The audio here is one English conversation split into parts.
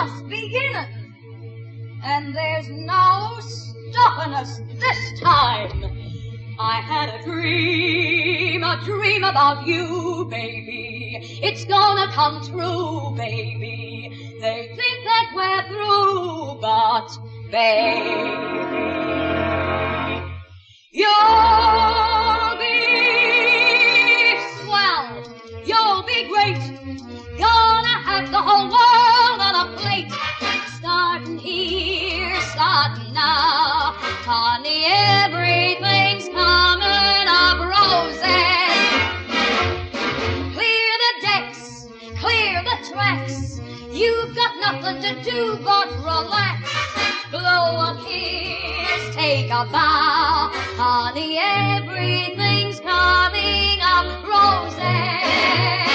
just beginning, and there's no stopping us this time. I had a dream about you, baby. It's gonna come true, baby. They think that we're through, but baby, you'll be swell, you'll be great, gonna have the whole world on a plate. Starting here, starting now, honey, everything's coming up roses. Clear the decks, clear the tracks, you've got nothing to do but relax. Blow a kiss, take a bow, honey, everything's coming up roses.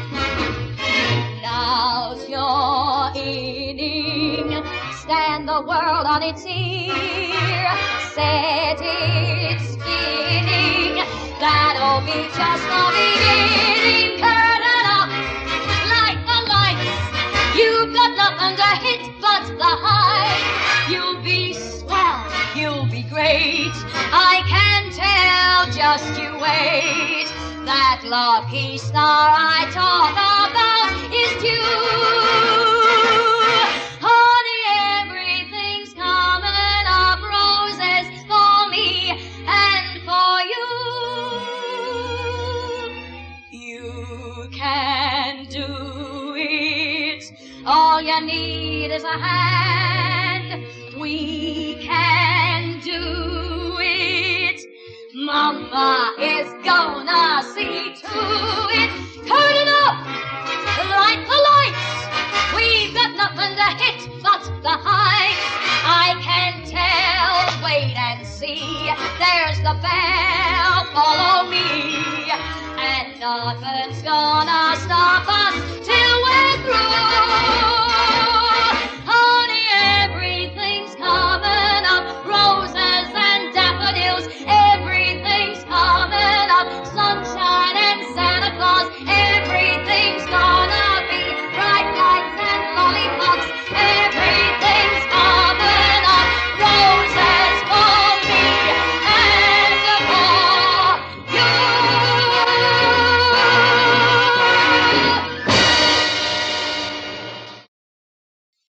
Now's your inning, stand the world on its ear, set it spinning, that'll be just the beginning. Curtain up, light the lights, you've got nothing to hit but the heights. You'll be swell, you'll be great, I can tell, just you wait. That lucky star I talk about is you. Everything's coming up roses for me and for you. You can do it. All you need is a hand. We can do it. Mama is gonna see to it. Curtain up, light the lights. We've got nothing to hit but the heights. I can tell, wait and see. There's the bell, follow me. And nothing's gonna stop us till we're through. Honey, everything's coming up, roses and daffodils.